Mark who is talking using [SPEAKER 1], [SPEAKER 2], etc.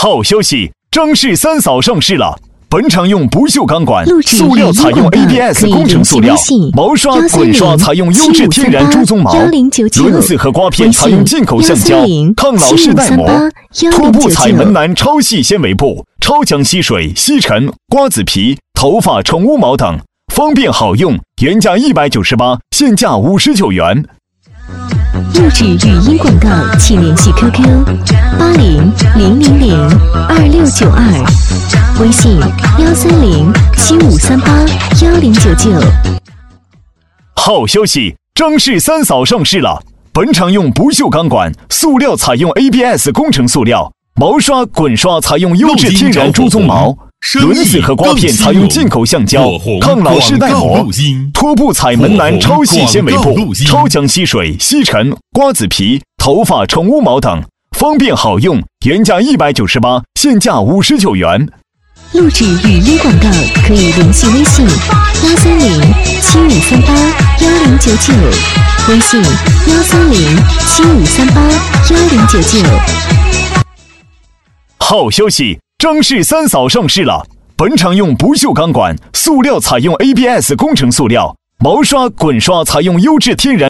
[SPEAKER 1] 好消息，张氏三扫上市了。本场用不锈钢管，塑料采用 ABS 工程塑料，毛刷、滚刷采用优质天然猪鬃毛，轮子和刮片采用进口橡胶，抗老式耐磨，拖布采门南超细纤维布，超强吸水、吸尘、瓜子皮、头发、宠物毛等，方便好用，原价198，现价59元。
[SPEAKER 2] 录制语音广告，请联系 QQ8000022692，微信13075381099。
[SPEAKER 1] 好消息，张氏三扫上市了。本场用不锈钢管，塑料采用 ABS 工程塑料，毛刷、滚刷采用优质天然猪鬃毛，轮子和刮片采用进口橡胶，抗老式耐磨，拖布采门南超细纤维布，超强吸水、吸尘、瓜子皮、头发、宠物毛等，方便好用，原价198，现价59元。
[SPEAKER 2] 录制语音广告可以联系微信13075381099，微信13075381099。
[SPEAKER 1] 好消息，张氏三扫上市了。本场用不锈钢管，塑料采用 ABS 工程塑料，毛刷、滚刷采用优质天然